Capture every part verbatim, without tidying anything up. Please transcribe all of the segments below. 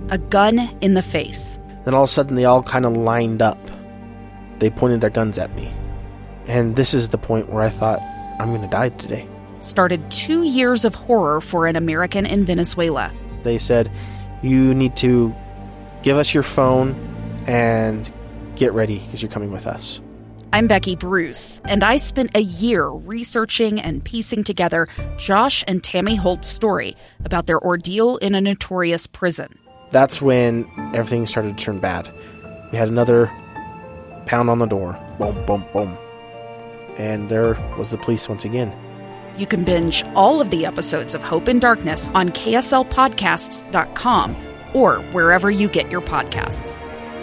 a gun in the face. Then all of a sudden, they all kind of lined up. They pointed their guns at me. And this is the point where I thought, I'm going to die today. Started two years of horror for an American in Venezuela. They said, you need to give us your phone and get ready because you're coming with us. I'm Becky Bruce, and I spent a year researching and piecing together Josh and Tammy Holt's story about their ordeal in a notorious prison. That's when everything started to turn bad. We had another pound on the door. Boom, boom, boom. And there was the police once again. You can binge all of the episodes of Hope in Darkness on K S L podcasts dot com or wherever you get your podcasts.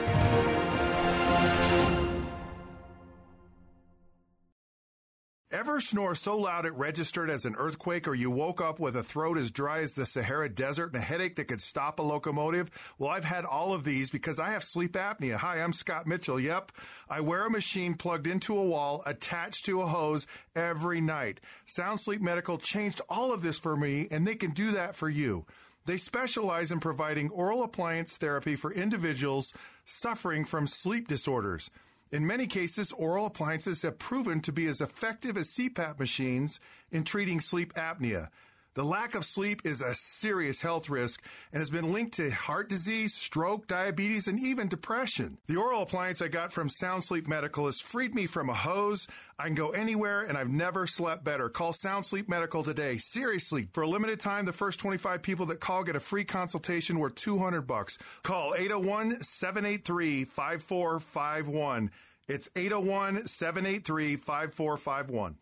Ever snore so loud it registered as an earthquake, or you woke up with a throat as dry as the Sahara Desert and a headache that could stop a locomotive? Well, I've had all of these because I have sleep apnea. Hi, I'm Scott Mitchell. Yep, I wear a machine plugged into a wall attached to a hose every night. Sound Sleep Medical changed all of this for me, and they can do that for you. They specialize in providing oral appliance therapy for individuals suffering from sleep disorders. In many cases, oral appliances have proven to be as effective as C PAP machines in treating sleep apnea. The lack of sleep is a serious health risk and has been linked to heart disease, stroke, diabetes, and even depression. The oral appliance I got from Sound Sleep Medical has freed me from a hose. I can go anywhere, and I've never slept better. Call Sound Sleep Medical today. Seriously, for a limited time, the first twenty-five people that call get a free consultation worth two hundred bucks. Call eight oh one, seven eight three, five four five one. It's eight oh one, seven eight three, five four five one.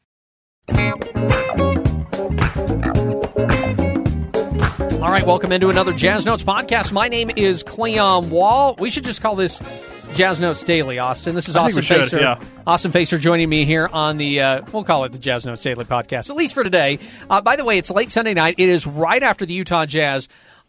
All right, welcome into another Jazz Notes podcast. My name is Cleon Wall. We should just call this Jazz Notes Daily, Austin. This is I Austin think we Facer. should, yeah. Austin Facer joining me here on the, uh, we'll call it the Jazz Notes Daily podcast, at least for today. Uh, by the way, it's late Sunday night. It is right after the Utah Jazz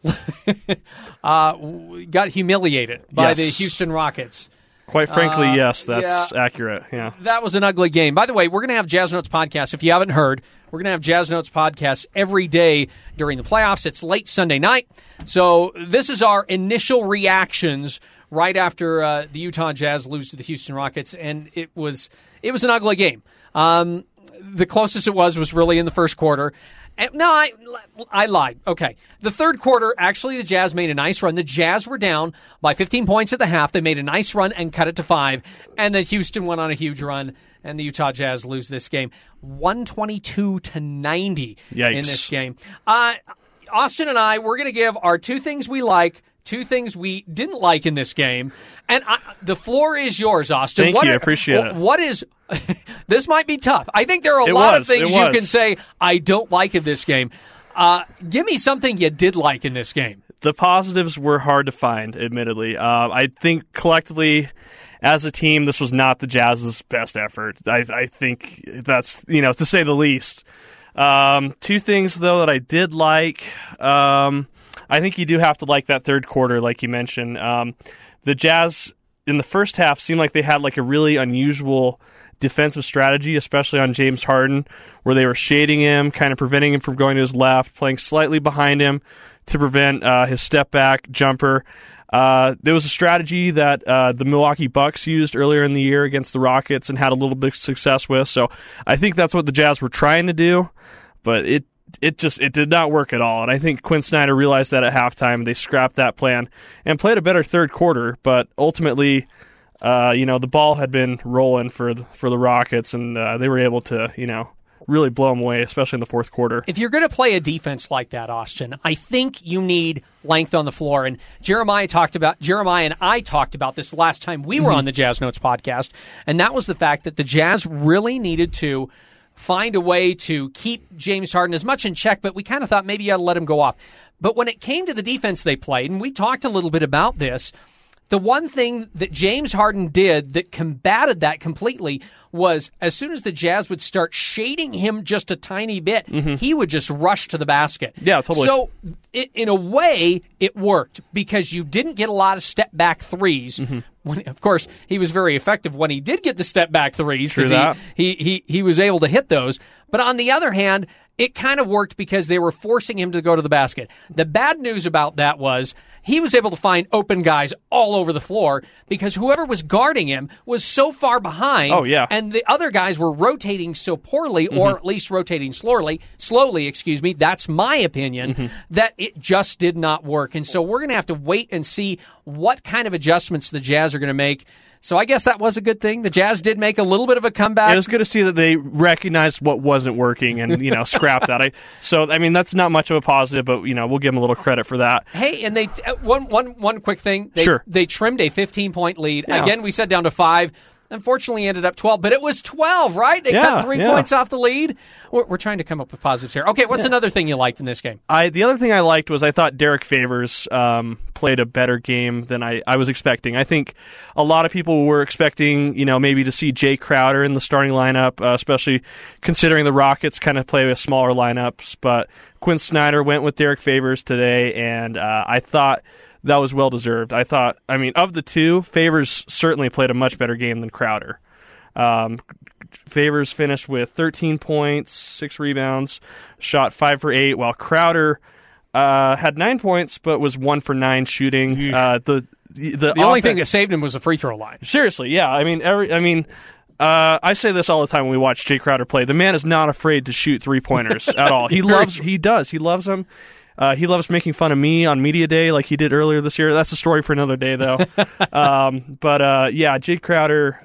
uh, got humiliated by Yes. the Houston Rockets. Quite frankly, Uh, yes, that's yeah. accurate. Yeah. That was an ugly game. By the way, we're going to have Jazz Notes podcasts. If you haven't heard, we're going to have Jazz Notes podcasts every day during the playoffs. It's late Sunday night. So this is our initial reactions right after uh, the Utah Jazz lose to the Houston Rockets, and it was it was an ugly game. Um, the closest it was was really in the first quarter. And, no, I, I lied. Okay. The third quarter, actually, the Jazz made a nice run. The Jazz were down by fifteen points at the half. They made a nice run and cut it to five. And then Houston went on a huge run, and the Utah Jazz lose this game. one twenty-two to ninety Yikes. in this game. Uh, Austin and I, we're going to give our two things we like, two things we didn't like in this game. And I, the floor is yours, Austin. Thank what you. Are, I appreciate it. What is... This might be tough. I think there are a It lot was, of things it you was. can say I don't like in this game. Uh, give me something you did like in this game. The positives were hard to find, admittedly. Uh, I think collectively, as a team, this was not the Jazz's best effort. I, I think that's, you know, to say the least. Um, two things, though, that I did like. Um, I think you do have to like that third quarter, like you mentioned. Um, the Jazz, in the first half, seemed like they had like a really unusual defensive strategy, especially on James Harden, where they were shading him, kind of preventing him from going to his left, playing slightly behind him to prevent uh, his step-back jumper. Uh, there was a strategy that uh, the Milwaukee Bucks used earlier in the year against the Rockets and had a little bit of success with. So I think that's what the Jazz were trying to do, but it it just it did not work at all. And I think Quinn Snyder realized that at halftime. They scrapped that plan and played a better third quarter, but ultimately, Uh, you know, the ball had been rolling for the, for the Rockets, and uh, they were able to, you know, really blow them away, especially in the fourth quarter. If you're going to play a defense like that, Austin, I think you need length on the floor. And Jeremiah talked about Jeremiah and I talked about this last time we were Mm-hmm. on the Jazz Notes podcast, and that was the fact that the Jazz really needed to find a way to keep James Harden as much in check, but we kind of thought maybe you ought to let him go off. But when it came to the defense they played, and we talked a little bit about this, the one thing that James Harden did that combated that completely was as soon as the Jazz would start shading him just a tiny bit, mm-hmm. he would just rush to the basket. Yeah, totally. So it, in a way, it worked because you didn't get a lot of step-back threes. Mm-hmm. When, of course, he was very effective when he did get the step-back threes because he, he, he, he was able to hit those. But on the other hand, it kind of worked because they were forcing him to go to the basket. The bad news about that was he was able to find open guys all over the floor because whoever was guarding him was so far behind. Oh, yeah. And the other guys were rotating so poorly, mm-hmm. or at least rotating slowly, slowly, excuse me, that's my opinion, mm-hmm. that it just did not work. And so we're going to have to wait and see what kind of adjustments the Jazz are going to make. So I guess that was a good thing. The Jazz did make a little bit of a comeback. It was good to see that they recognized what wasn't working and, you know, scrapped that. I, so, I mean, that's not much of a positive, but, you know, we'll give them a little credit for that. Hey, and they uh, one, one, one quick thing. They, sure. They trimmed a fifteen-point lead. Yeah. Again, we said down to five. Unfortunately, ended up twelve, but it was twelve, right? They yeah, cut three yeah. points off the lead. We're, we're trying to come up with positives here. Okay, what's yeah. another thing you liked in this game? I The other thing I liked was I thought Derek Favors um, played a better game than I, I was expecting. I think a lot of people were expecting, you know, maybe to see Jay Crowder in the starting lineup, uh, especially considering the Rockets kind of play with smaller lineups. But Quinn Snyder went with Derek Favors today, and uh, I thought that was well-deserved. I thought, I mean, of the two, Favors certainly played a much better game than Crowder. Um, Favors finished with thirteen points, six rebounds, shot five for eight, while Crowder uh, had nine points but was one for nine shooting. Uh, the the, the only offen- thing that saved him was the free throw line. Seriously, yeah. I mean, every, I mean, uh, I say this all the time when we watch Jay Crowder play. The man is not afraid to shoot three pointers at all. He loves. He does. He loves them. Uh, he loves making fun of me on Media Day like he did earlier this year. That's a story for another day, though. um, but uh, yeah, Jay Crowder,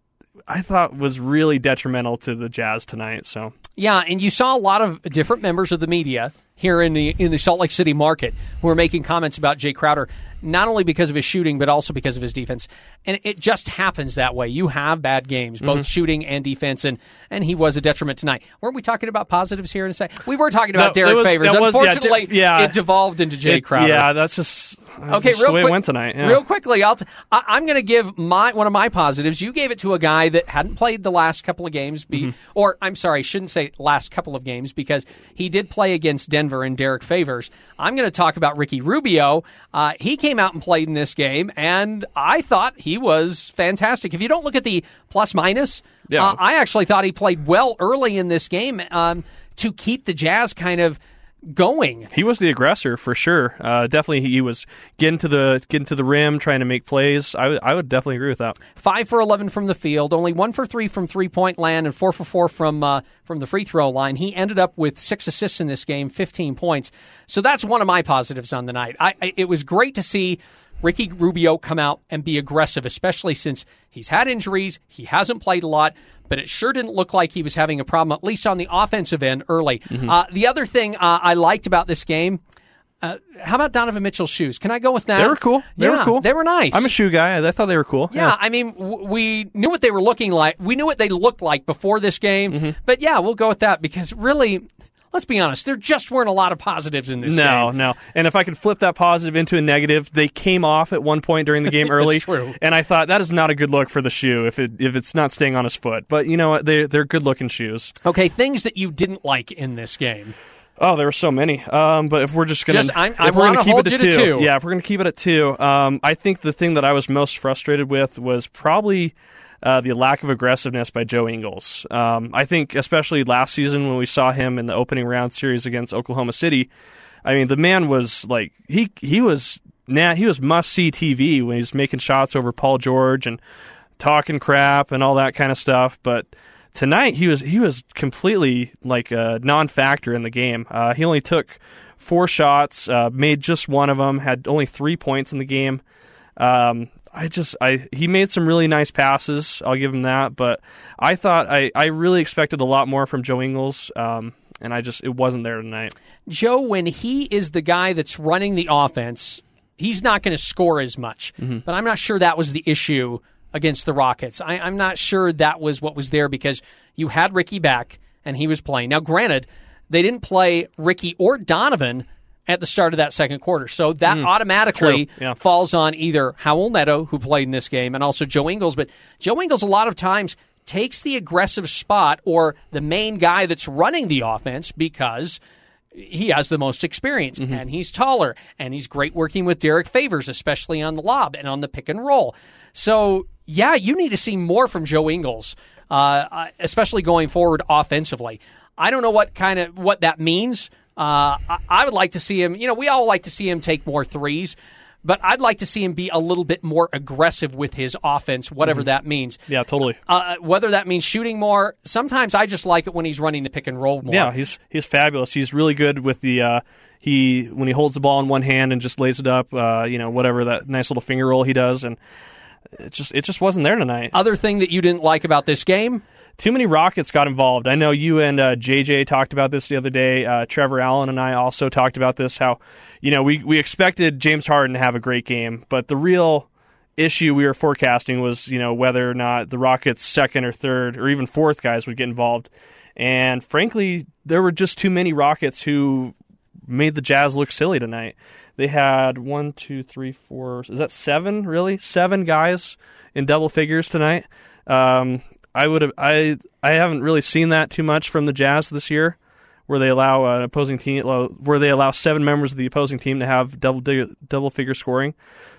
I thought was really detrimental to the Jazz tonight. So yeah, and you saw a lot of different members of the media here in the in the Salt Lake City market who were making comments about Jay Crowder, not only because of his shooting, but also because of his defense. And it just happens that way. You have bad games, both mm-hmm. shooting and defense, and, and he was a detriment tonight. Weren't we talking about positives here in a second? We were talking about no, Derek was, Favors. Was, Unfortunately, yeah, it devolved into Jay it, Crowder. Yeah, that's just... Okay, That's real the way quick, it went tonight. Yeah. Real quickly, I'll t- I, I'm going to give my one of my positives. You gave it to a guy that hadn't played the last couple of games, be, mm-hmm. or I'm sorry, I shouldn't say last couple of games because he did play against Denver and Derek Favors. I'm going to talk about Ricky Rubio. Uh, he came out and played in this game, and I thought he was fantastic. If you don't look at the plus minus, yeah. uh, I actually thought he played well early in this game um, to keep the Jazz kind of going. He was the aggressor for sure. Uh, definitely, he was getting to the getting to the rim, trying to make plays. I, w- I would definitely agree with that. Five for eleven from the field, only one for three from three point land, and four for four from uh, from the free throw line. He ended up with six assists in this game, fifteen points. So that's one of my positives on the night. I, I it was great to see Ricky Rubio come out and be aggressive, especially since he's had injuries, he hasn't played a lot, but it sure didn't look like he was having a problem, at least on the offensive end early. Mm-hmm. Uh, the other thing uh, I liked about this game, uh, how about Donovan Mitchell's shoes? Can I go with that? They were cool. They yeah, were cool. They were nice. I'm a shoe guy. I thought they were cool. Yeah, yeah. I mean, w- we knew what they were looking like. We knew what they looked like before this game. Mm-hmm. But yeah, we'll go with that because really... Let's be honest, there just weren't a lot of positives in this no, game. No, no. And if I could flip that positive into a negative, they came off at one point during the game early. That's true. And I thought, that is not a good look for the shoe if it if it's not staying on his foot. But you know what? They, they're good-looking shoes. Okay, things that you didn't like in this game. Oh, there were so many. Um, but if we're just going to... I want to hold it you two, to two. Yeah, if we're going to keep it at two, um, I think the thing that I was most frustrated with was probably... Uh, the lack of aggressiveness by Joe Ingles. Um, I think especially last season when we saw him in the opening round series against Oklahoma City, I mean, the man was like, he he was nah, he was must-see T V when he was making shots over Paul George and talking crap and all that kind of stuff. But tonight he was he was completely like a non-factor in the game. Uh, he only took four shots, uh, made just one of them, had only three points in the game. Um, I just, I he made some really nice passes. I'll give him that, but I thought I, I really expected a lot more from Joe Ingles, um, and I just it wasn't there tonight. Joe, when he is the guy that's running the offense, he's not going to score as much. Mm-hmm. But I'm not sure that was the issue against the Rockets. I, I'm not sure that was what was there because you had Ricky back and he was playing. Now, granted, they didn't play Ricky or Donovan at the start of that second quarter. So that mm, automatically yeah. falls on either Howell Neto, who played in this game, and also Joe Ingles. But Joe Ingles, a lot of times, takes the aggressive spot or the main guy that's running the offense because he has the most experience, mm-hmm. and he's taller, and he's great working with Derek Favors, especially on the lob and on the pick and roll. So, yeah, you need to see more from Joe Ingles, uh, especially going forward offensively. I don't know what kind of what that means. Uh, I, I would like to see him. You know, we all like to see him take more threes. But I'd like to see him be a little bit more aggressive with his offense, whatever mm-hmm. that means. Yeah, totally. Uh, whether that means shooting more, sometimes I just like it when he's running the pick and roll more. Yeah, he's he's fabulous. He's really good with the uh, he when he holds the ball in one hand and just lays it up. Uh, you know, whatever that nice little finger roll he does, and it just it just wasn't there tonight. Other thing that you didn't like about this game? Too many Rockets got involved. I know you and uh, J J talked about this the other day. Uh, Trevor Allen and I also talked about this, how, you know, we, we expected James Harden to have a great game, but the real issue we were forecasting was, you know, whether or not the Rockets' second or third or even fourth guys would get involved. And frankly, there were just too many Rockets who made the Jazz look silly tonight. They had one, two, three, four, is that seven, really? Seven guys in double figures tonight. Um I would have. I I haven't really seen that too much from the Jazz this year, where they allow an opposing team, where they allow seven members of the opposing team to have double double figure scoring.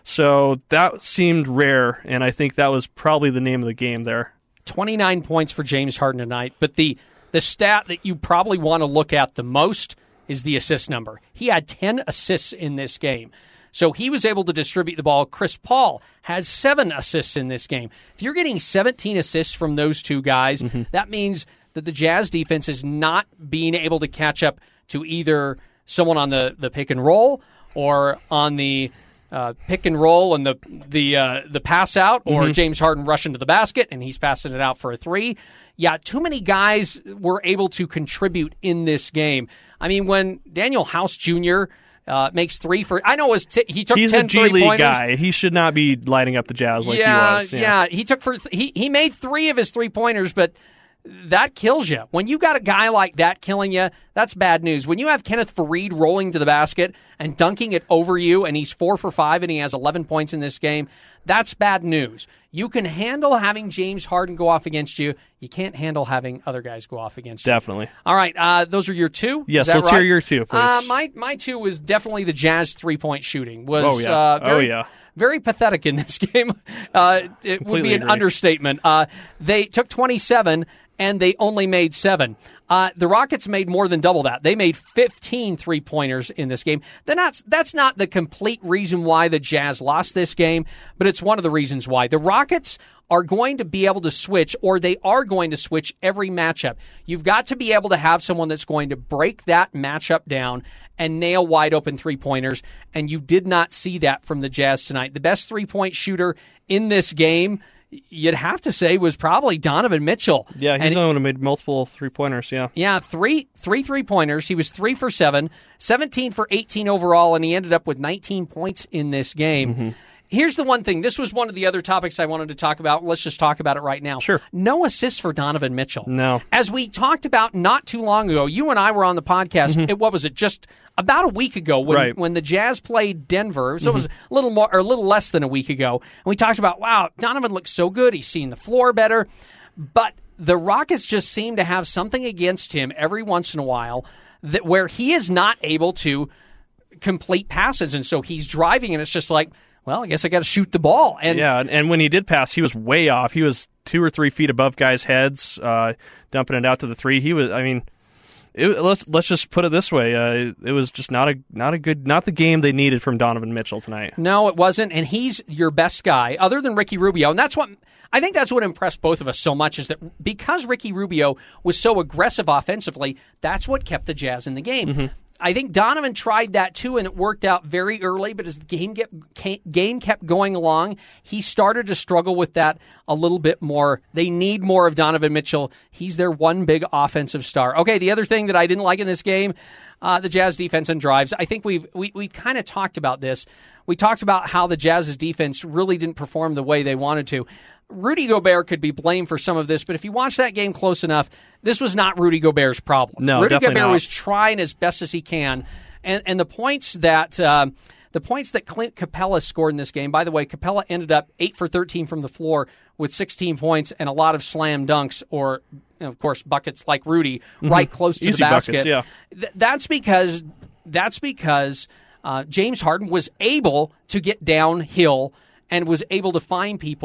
So that seemed rare, and I think that was probably the name of the game there. twenty-nine points for James Harden tonight, but the the stat that you probably want to look at the most is the assist number. He had ten assists in this game. So he was able to distribute the ball. Chris Paul has seven assists in this game. If you're getting seventeen assists from those two guys, mm-hmm. that means that the Jazz defense is not being able to catch up to either someone on the, the pick and roll or on the uh, pick and roll and the the uh, the pass out, or mm-hmm. James Harden rushing to the basket and he's passing it out for a three. Yeah, too many guys were able to contribute in this game. I mean, when Daniel House Junior Uh, makes three for. I know it was t- he took. He's ten a G League guy. He should not be lighting up the Jazz like yeah, he was. Yeah, yeah. He took for th- he he made three of his three pointers, but that kills you when you got a guy like that killing you. That's bad news. When you have Kenneth Faried rolling to the basket and dunking it over you, and he's four for five, and he has eleven points in this game. That's bad news. You can handle having James Harden go off against you. You can't handle having other guys go off against you. Definitely. All right, uh, those are your two? Yes, let's right? hear your two, please. Uh, my, my two was definitely the Jazz three-point shooting. Was, oh, yeah. Uh, very, oh, yeah. Very pathetic in this game. Uh, it Completely would be an agree. understatement. Uh, they took twenty-seven, and they only made seven. Uh, the Rockets made more than double that. They made fifteen three-pointers in this game. Then that's, that's not the complete reason why the Jazz lost this game, but it's one of the reasons why. The Rockets are going to be able to switch, or they are going to switch every matchup. You've got to be able to have someone that's going to break that matchup down and nail wide-open three-pointers, and you did not see that from the Jazz tonight. The best three-point shooter in this game, you'd have to say, was probably Donovan Mitchell. Yeah, he's and, the one who made multiple three-pointers, yeah. Yeah, three three three-pointers. He was three for seven, seventeen for eighteen overall, and he ended up with nineteen points in this game. Mm-hmm. Here's the one thing. This was one of the other topics I wanted to talk about. Let's just talk about it right now. Sure. No assists for Donovan Mitchell. No. As we talked about not too long ago, you and I were on the podcast, Mm-hmm. it, what was it, just about a week ago when, right. when the Jazz played Denver. So mm-hmm. it was a little more or a little less than a week ago. And we talked about, wow, Donovan looks so good. He's seen the floor better. But the Rockets just seem to have something against him every once in a while that where he is not able to complete passes. And so he's driving, and it's just like, well, I guess I got to shoot the ball. And yeah, and when he did pass, he was way off. He was two or three feet above guys' heads, uh, dumping it out to the three. He was, I mean, it, let's let's just put it this way: uh, it was just not a not a good, not the game they needed from Donovan Mitchell tonight. No, it wasn't, and he's your best guy, other than Ricky Rubio, and that's what I think. That's what impressed both of us so much is that because Ricky Rubio was so aggressive offensively, that's what kept the Jazz in the game. Mm-hmm. I think Donovan tried that too, and it worked out very early. But as the game get, game kept going along, he started to struggle with that a little bit more. They need more of Donovan Mitchell. He's their one big offensive star. Okay, the other thing that I didn't like in this game, uh, the Jazz defense and drives. I think we've we we kind of talked about this. We talked about how the Jazz's defense really didn't perform the way they wanted to. Rudy Gobert could be blamed for some of this, but if you watch that game close enough, this was not Rudy Gobert's problem. No, Rudy definitely Gobert not. was trying as best as he can, and and the points that uh, the points that Clint Capella scored in this game. By the way, Capella ended up eight for thirteen from the floor with sixteen points and a lot of slam dunks, or of course buckets like Rudy, mm-hmm. right close to Easy the basket. Buckets, yeah. Th- that's because that's because uh, James Harden was able to get downhill and was able to find people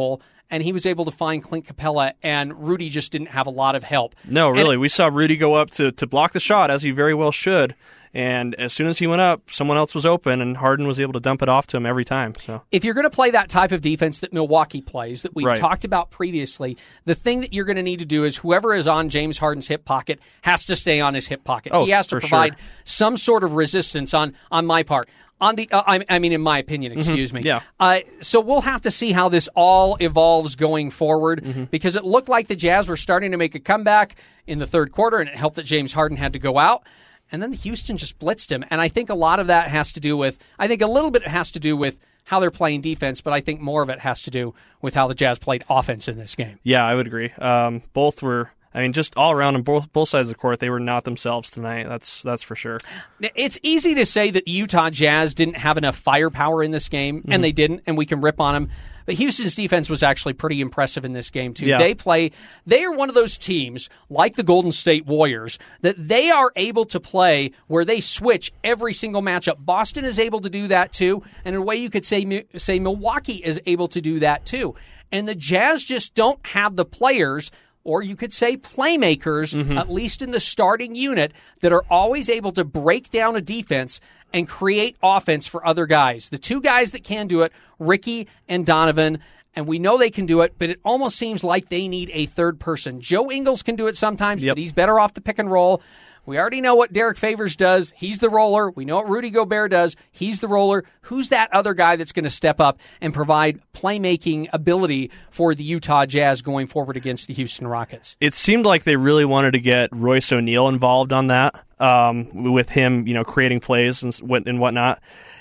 and he was able to find Clint Capella, and Rudy just didn't have a lot of help. No, really. And, we saw Rudy go up to, to block the shot, as he very well should. And as soon as he went up, someone else was open, and Harden was able to dump it off to him every time. So, if you're going to play that type of defense that Milwaukee plays, that we've right. talked about previously, the thing that you're going to need to do is whoever is on James Harden's hip pocket has to stay on his hip pocket. Oh, he has to for provide sure. some sort of resistance on, on my part. On the, uh, I, I mean, in my opinion, excuse mm-hmm. me. Yeah. Uh, so we'll have to see how this all evolves going forward, mm-hmm. because it looked like the Jazz were starting to make a comeback in the third quarter, and it helped that James Harden had to go out. And then Houston just blitzed him. And I think a lot of that has to do with, I think a little bit has to do with how they're playing defense, but I think more of it has to do with how the Jazz played offense in this game. Yeah, I would agree. Um, both were, I mean, just all around on both both sides of the court, they were not themselves tonight. That's that's for sure. It's easy to say that the Utah Jazz didn't have enough firepower in this game, mm-hmm. and they didn't, and we can rip on them. But Houston's defense was actually pretty impressive in this game, too. Yeah. They play, they are one of those teams, like the Golden State Warriors, that they are able to play where they switch every single matchup. Boston is able to do that, too. And in a way, you could say, say Milwaukee is able to do that, too. And the Jazz just don't have the players, or you could say playmakers, mm-hmm. at least in the starting unit, that are always able to break down a defense and create offense for other guys. The two guys that can do it, Ricky and Donovan, and we know they can do it, but it almost seems like they need a third person. Joe Ingles can do it sometimes, yep. but he's better off the pick and roll. We already know what Derek Favors does. He's the roller. We know what Rudy Gobert does. He's the roller. Who's that other guy that's going to step up and provide playmaking ability for the Utah Jazz going forward against the Houston Rockets? It seemed like they really wanted to get Royce O'Neal involved on that, um, with him, you know, creating plays and what and whatnot.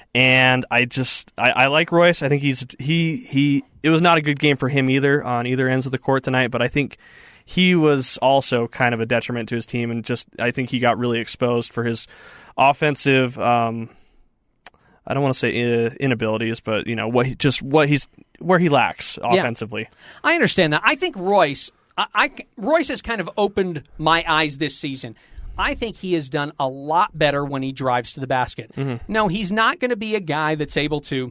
And I just, I, I like Royce. I think he's he he. It was not a good game for him either on either ends of the court tonight, but I think he was also kind of a detriment to his team, and just I think he got really exposed for his offensive. Um, I don't want to say inabilities, but you know what he, just what he's where he lacks offensively. Yeah, I understand that. I think Royce, I, I Royce has kind of opened my eyes this season. I think he has done a lot better when he drives to the basket. Mm-hmm. No, he's not going to be a guy that's able to.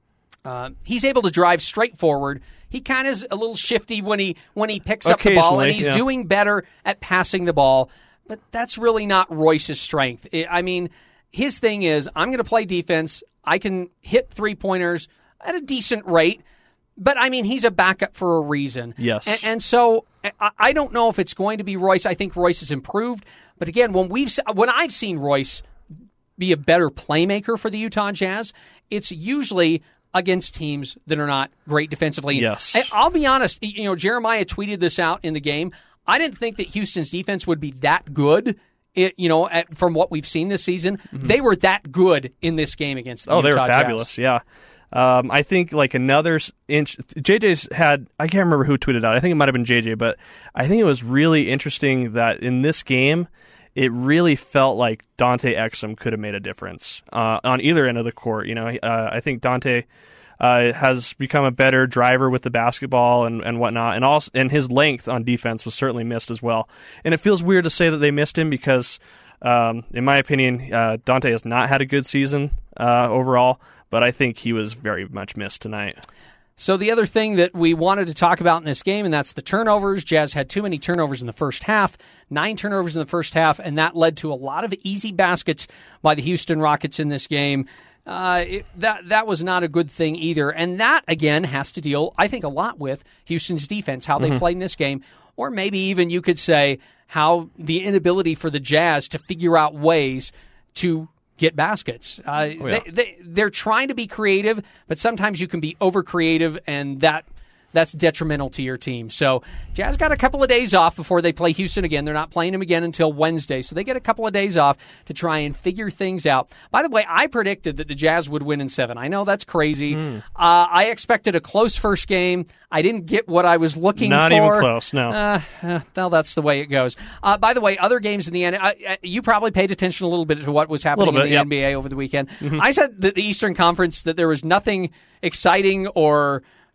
Uh, he's able to drive straight forward. He kind of is a little shifty when he when he picks up the ball, and he's yeah. doing better at passing the ball. But that's really not Royce's strength. I mean, his thing is, I'm going to play defense. I can hit three-pointers at a decent rate. But, I mean, he's a backup for a reason. Yes. And, and so I, I don't know if it's going to be Royce. I think Royce has improved. But, again, when we've when I've seen Royce be a better playmaker for the Utah Jazz, it's usually against teams that are not great defensively. Yes. And I'll be honest, you know, Jeremiah tweeted this out in the game. I didn't think that Houston's defense would be that good, it, you know, at, from what we've seen this season. Mm-hmm. They were that good in this game against the oh, Utah Jazz. Oh, they were fabulous, Jazz. yeah. Um, I think like another inch. J J's had, I can't remember who tweeted out. I think it might have been J J, but I think it was really interesting that in this game, it really felt like Dante Exum could have made a difference uh, on either end of the court. You know, uh, I think Dante uh, has become a better driver with the basketball and, and whatnot, and also and his length on defense was certainly missed as well. And it feels weird to say that they missed him because, um, in my opinion, uh, Dante has not had a good season uh, overall. But I think he was very much missed tonight. So the other thing that we wanted to talk about in this game, and that's the turnovers. Jazz had too many turnovers in the first half, nine turnovers in the first half, and that led to a lot of easy baskets by the Houston Rockets in this game. Uh, it, that that was not a good thing either. And that, again, has to deal, I think, a lot with Houston's defense, how they mm-hmm. played in this game, or maybe even you could say how the inability for the Jazz to figure out ways to get baskets. Uh, oh, yeah. they, they, they're trying to be creative, but sometimes you can be over creative, and that that's detrimental to your team. So Jazz got a couple of days off before they play Houston again. They're not playing them again until Wednesday, so they get a couple of days off to try and figure things out. By the way, I predicted that the Jazz would win in seven. I know that's crazy. Mm. Uh, I expected a close first game. I didn't get what I was looking not for. Not even close, no. Uh, uh, well, that's the way it goes. Uh, by the way, other games in the N B A, uh, you probably paid attention a little bit to what was happening bit, in the yep. N B A over the weekend. Mm-hmm. I said that the Eastern Conference, that there was nothing exciting or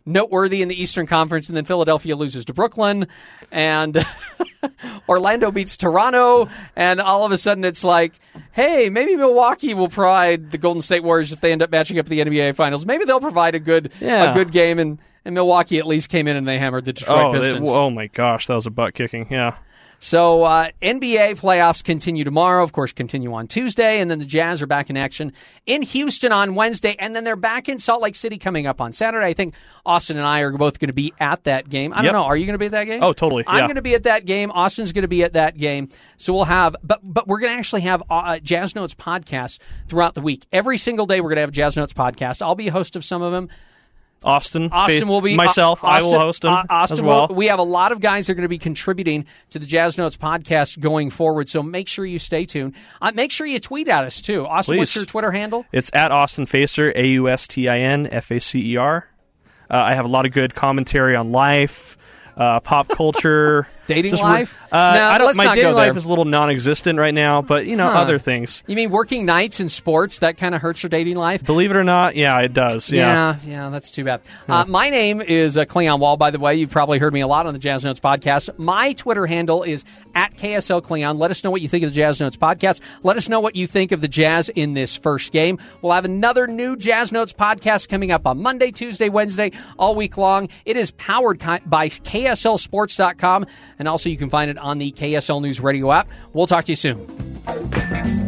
noteworthy in the Eastern Conference, and then Philadelphia loses to Brooklyn, and Orlando beats Toronto, and all of a sudden it's like, hey, maybe Milwaukee will provide the Golden State Warriors if they end up matching up at the N B A Finals. Maybe they'll provide a good Yeah. a good game, and, and Milwaukee at least came in and they hammered the Detroit Oh, Pistons. they, oh my gosh, that was a butt kicking. Yeah. So uh, N B A playoffs continue tomorrow, of course, continue on Tuesday, and then the Jazz are back in action in Houston on Wednesday, and then they're back in Salt Lake City coming up on Saturday. I think Austin and I are both going to be at that game. I don't Yep. know. Are you going to be at that game? Oh, totally. I'm Yeah. going to be at that game. Austin's going to be at that game. So we'll have, but but we're going to actually have uh, Jazz Notes podcasts throughout the week. Every single day we're going to have a Jazz Notes podcast. I'll be a host of some of them. Austin. Austin will be myself. uh, Austin, I will host them uh, Austin as well. Will, we have a lot of guys that are going to be contributing to the Jazz Notes podcast going forward. So make sure you stay tuned. Uh, make sure you tweet at us too. Austin, Please. what's your Twitter handle? It's at Austin Facer, A U S T I N F A C E R. Uh, I have a lot of good commentary on life, uh, pop culture. Dating Just life? Uh, No, I don't, let's my not dating go life there. is a little non-existent right now, but, you know, Huh. other things. You mean working nights in sports? That kind of hurts your dating life? Believe it or not, yeah, it does. Yeah. Yeah, yeah, that's too bad. Uh, my name is uh, Cleon Wall, by the way. You've probably heard me a lot on the Jazz Notes podcast. My Twitter handle is at K S L Cleon. Let us know what you think of the Jazz Notes podcast. Let us know what you think of the Jazz in this first game. We'll have another new Jazz Notes podcast coming up on Monday, Tuesday, Wednesday, all week long. It is powered ki- by K S L sports dot com, and also you can find it on the K S L News Radio app. We'll talk to you soon.